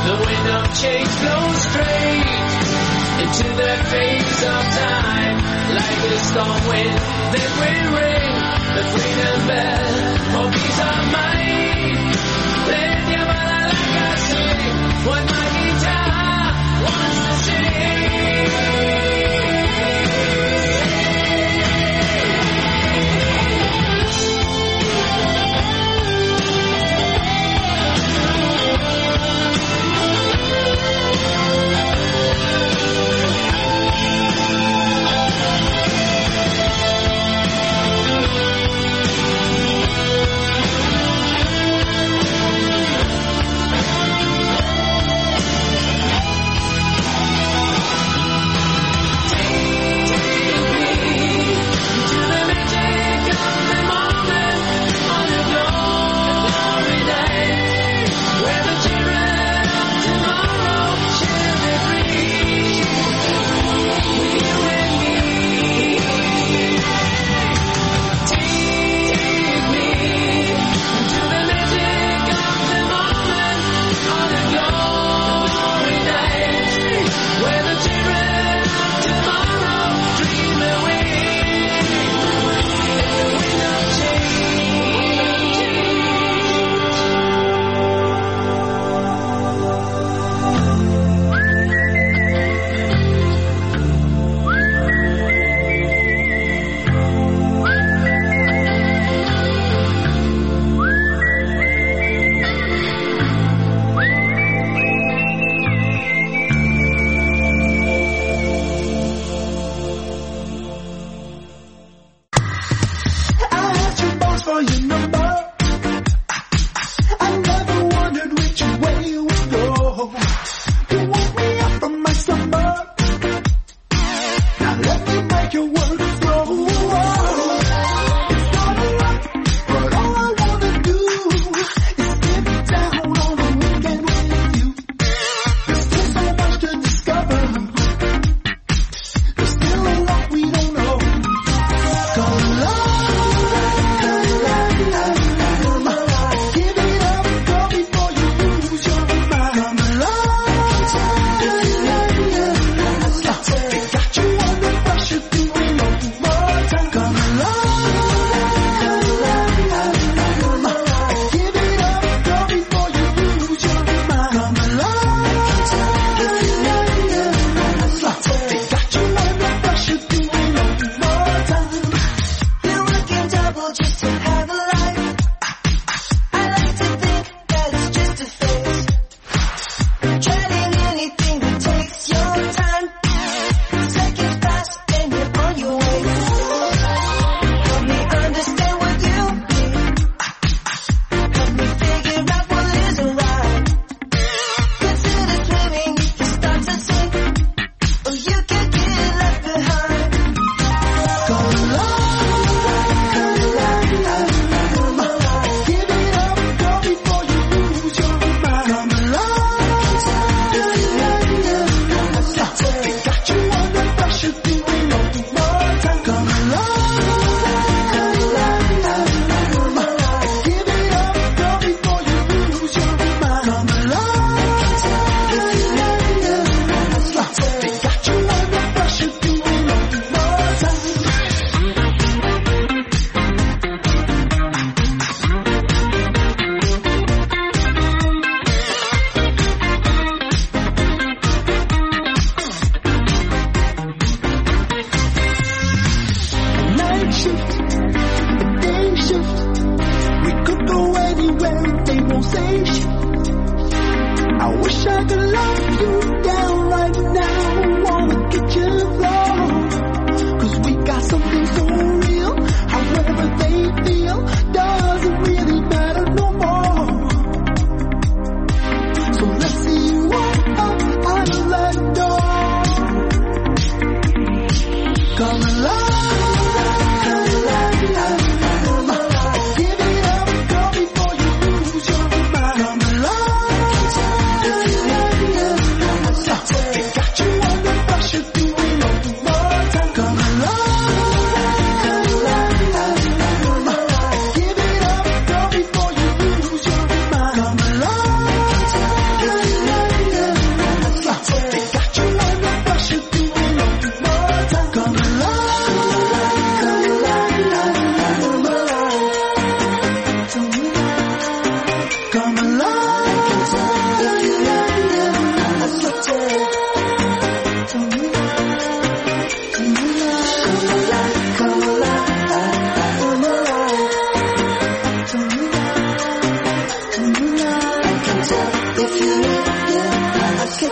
The wind of change blows straight into that phase of time. Like a storm wind that will ring the freedom bell. Oh, peace of mind. Let your balalaika sing what my guitar wants to sing.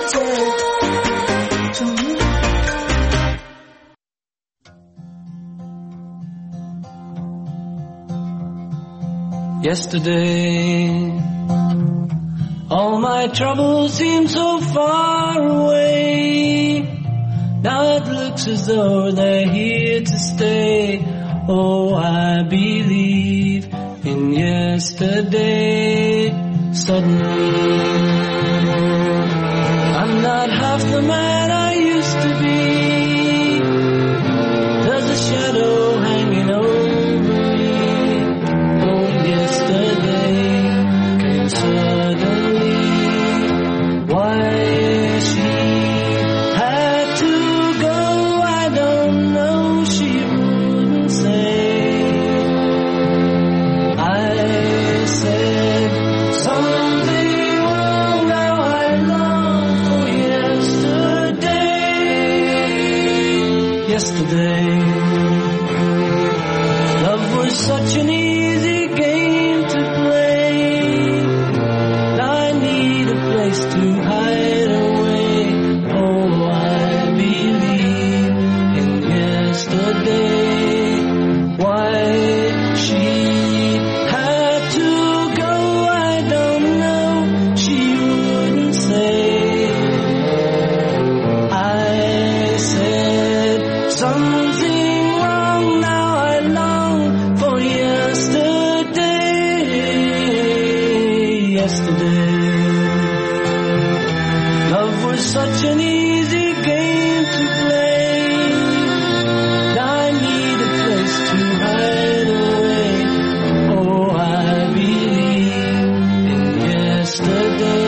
Yesterday, all my troubles seem so far away. Now it looks as though they're here to stay. Oh, I believe in yesterday. Suddenly, I'm not half the man I used to be. There's a shadow hanging over me. Oh, yesterday came suddenly. Why she had to go, I don't know. She wouldn't say. I said something wrong. Now I long for yesterday. Yesterday, love was such an easy game to play. Now I need a place to hide away. Oh, I believe in yesterday. Why she had to go, I don't know. She wouldn't say. I said something wrong. Now I long for yesterday. Yesterday, love was such an easy game to play. Now I need a place to hide away. Oh, I believe in yesterday.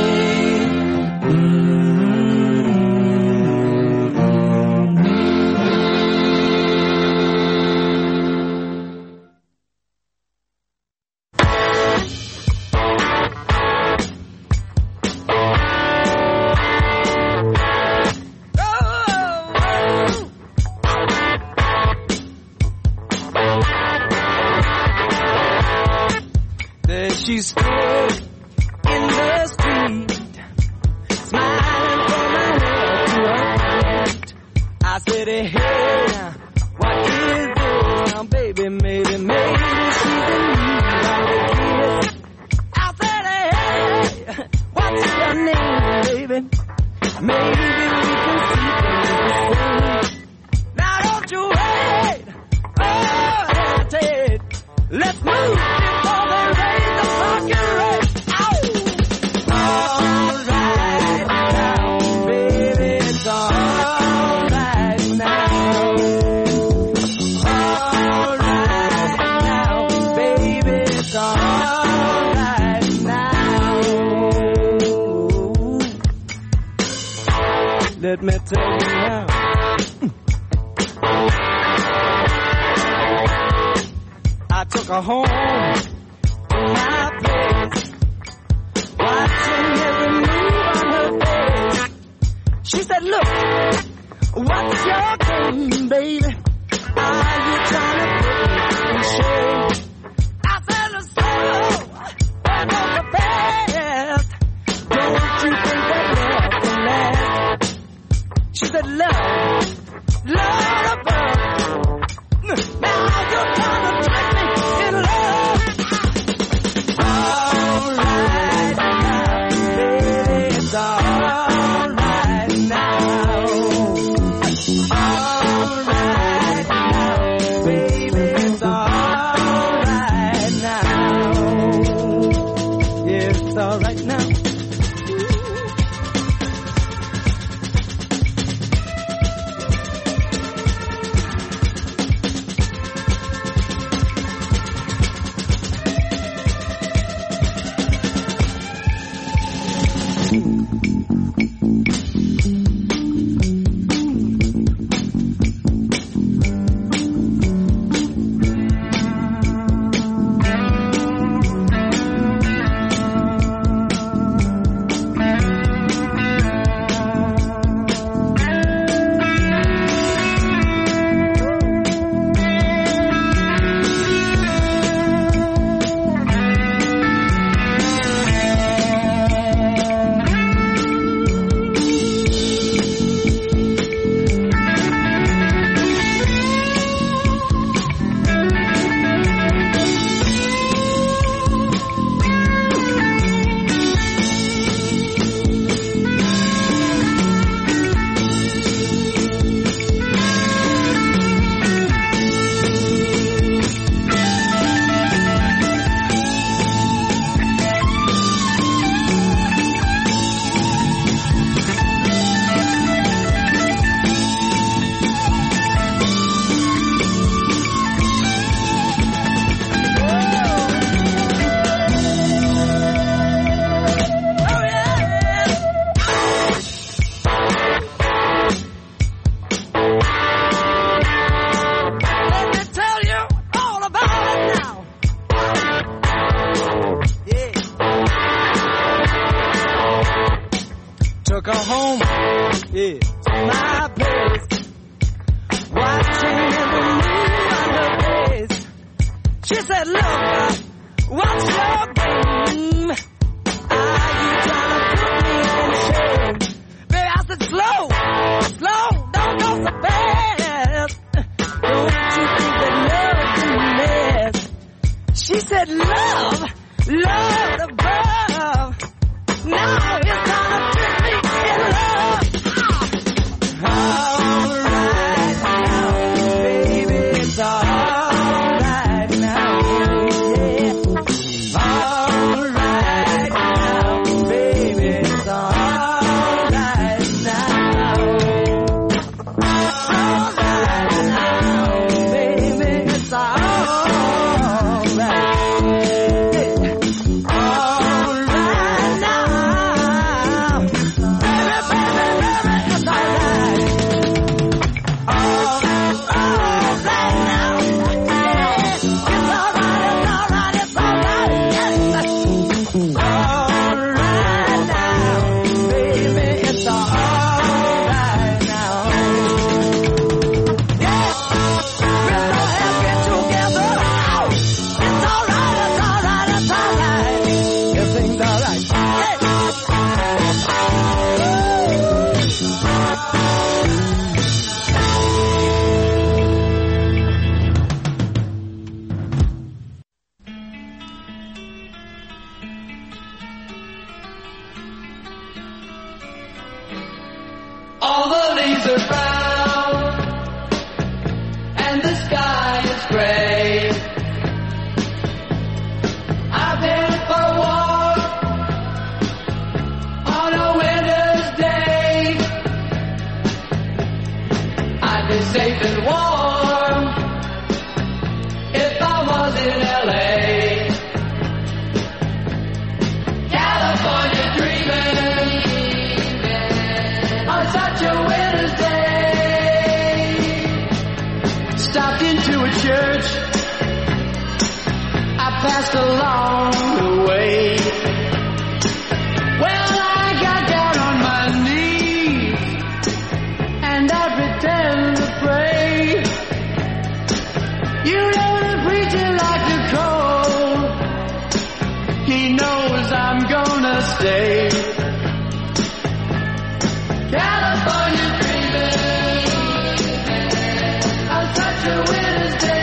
There she stood in the street, smiling from her head to her feet. I said, hey, what is this? Now, baby, maybe she's in need of a kiss. I said, hey, what's your name, baby? Maybe we can see things the same. Now, don't you wait, oh, hesitate. Let's move before they raise the fucking rate. Ow! All right now, baby, it's all right now. All right now, baby, it's all right now. Let me tell you now. I took her home to my place, watching every move on her face. She said, look, what's your game, baby? Are you trying to put me in shame? I said, so, I'm not the best. Don't you think that love can last? She said, love above. Now you're trying to trick me in love. All right now, baby, it's all right now. All right now, baby, it's all right now. Yeah, it's all right now. took her home, yeah, my place, watching every move on her face. She said, look, what's your game? Are you trying to put me in shame? Baby, I said, slow, don't go so fast. Don't you think that love can last? She said, love above. Now it's time to put me in love. All right now, baby, it's all right now, yeah. All right now, baby, it's all right now. All right now, baby, it's all right. All the leaves are brown and the sky is gray. I've been for a walk on a winter's day. I'd be safe and warm if I was in LA. California dreaming on such a winter's day. Stopped into a church I passed along the way. Well, I got down on my knees and I pretend to pray. You know the preacher like to call. He knows I'm gonna stay. California dreaming on such a winter's day.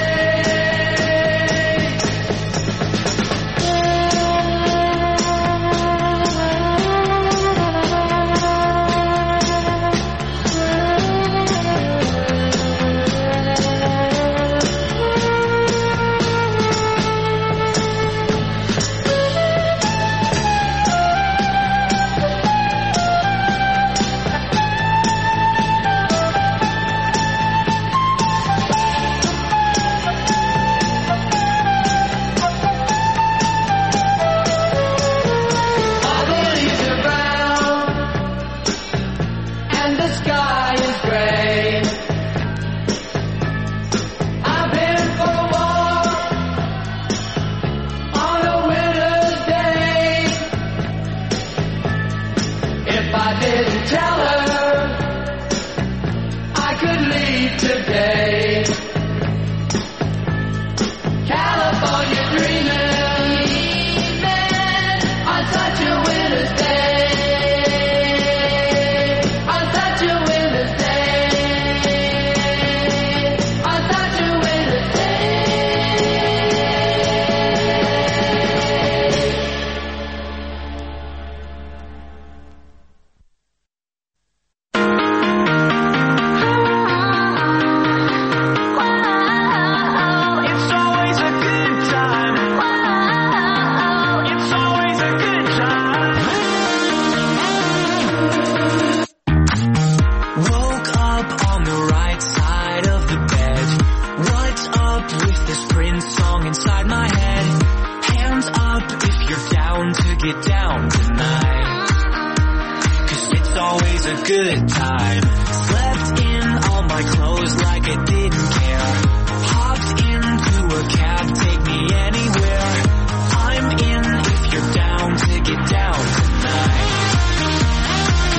Good time. Slept in all my clothes like I didn't care. Hopped into a cab, take me anywhere. I'm in if you're down to get down tonight.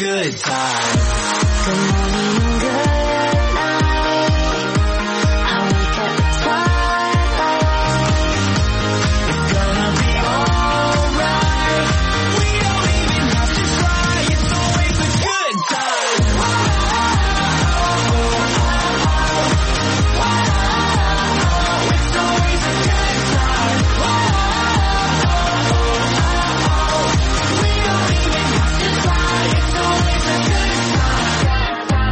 good time. Good morning, good night. I wake up at twilight. It's gonna be alright. We don't even have to try. It's always a good time. It's always a good time. We don't even have to try. It's always a good time.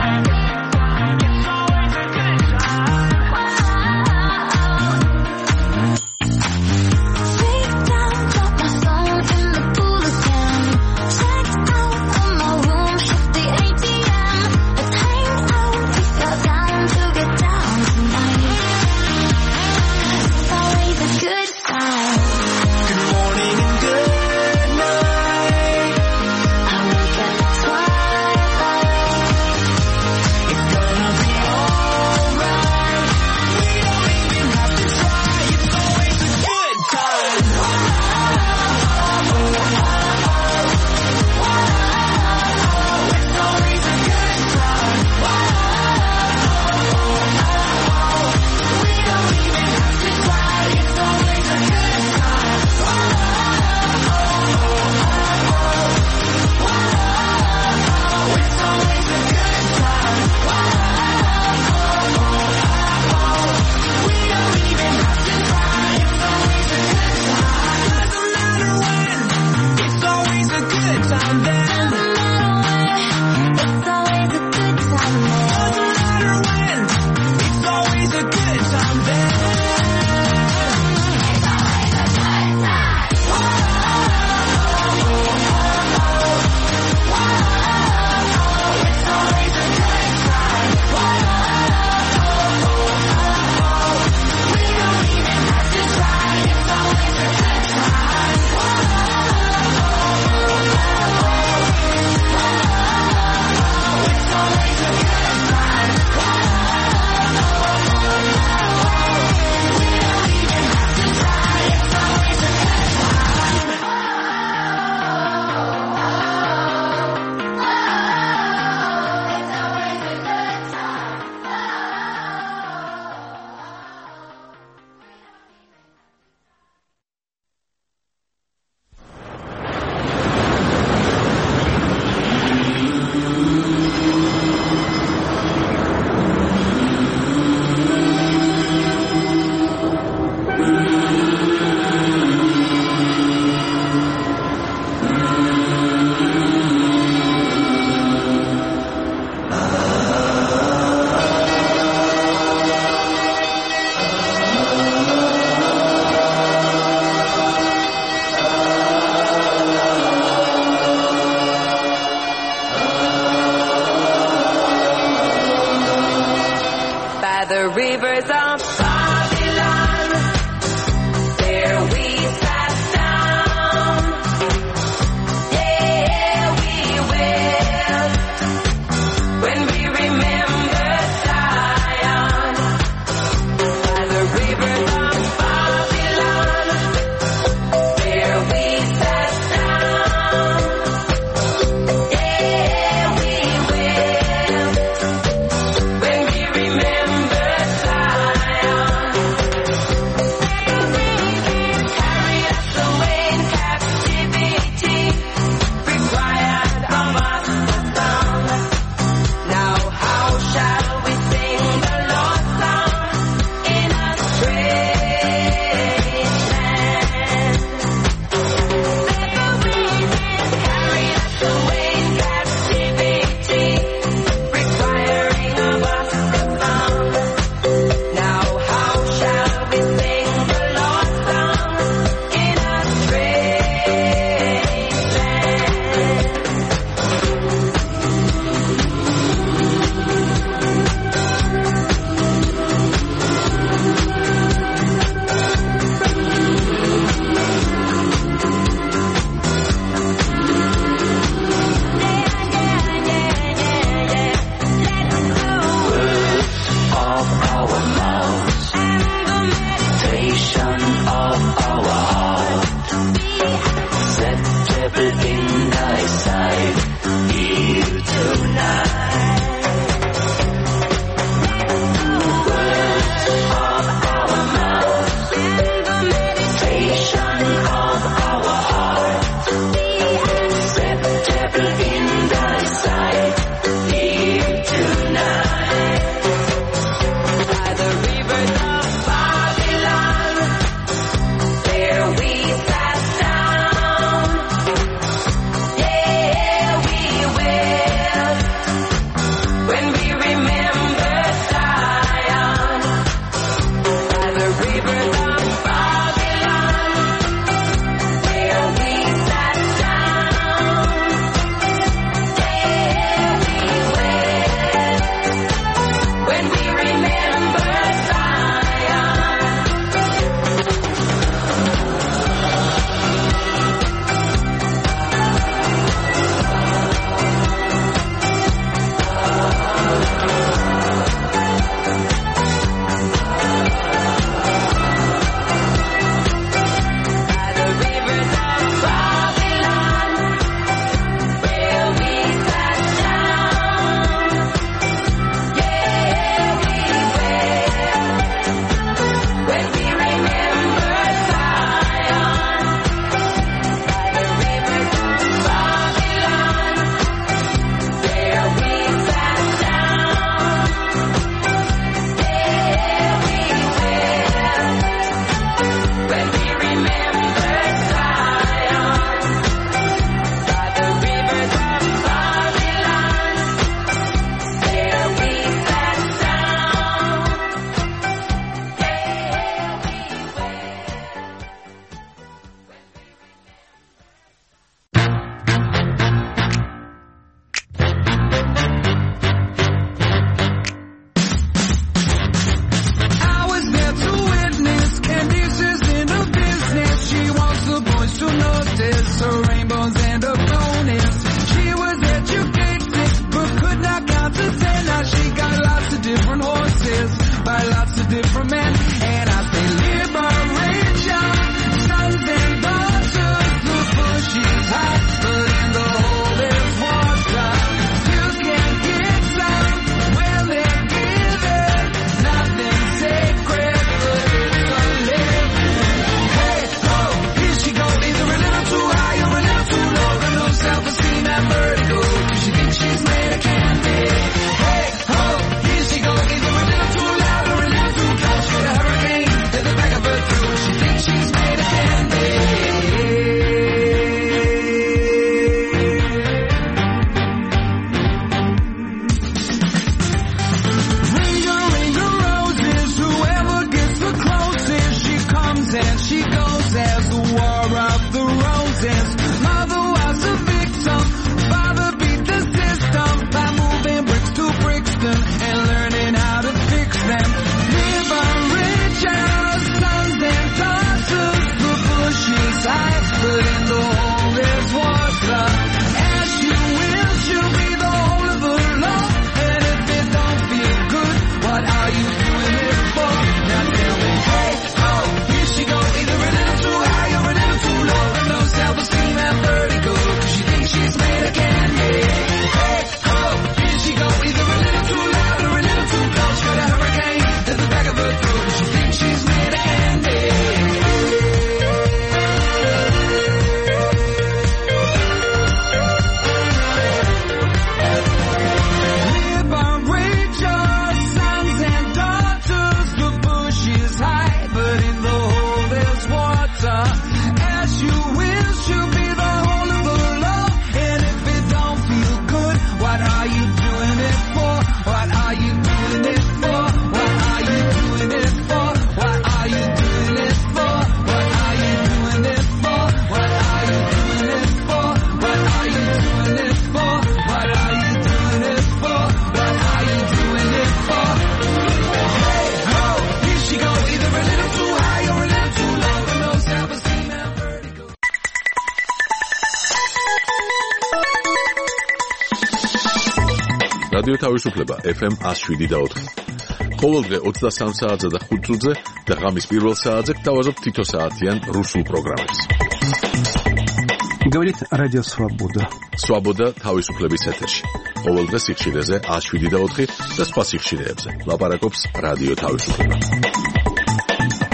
რადიო თავისუფლება FM 107.4. ყოველდღე 23 საათზე და 5 წუთზე და ღამის პირველ საათზე გთავაზობ თითო საათიან რუსულ პროგრამებს. Говорит Радио Свобода. Свобода თავისუფლების ეთერში. ყოველდღე სიხშირეზე 107.4 და სხვა სიხშირეებზე. ლაპარაკობს რადიო თავისუფლება.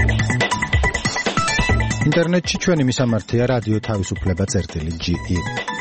ინტერნეტში ჩვენი მისამართია რადიო თავისუფლება.ge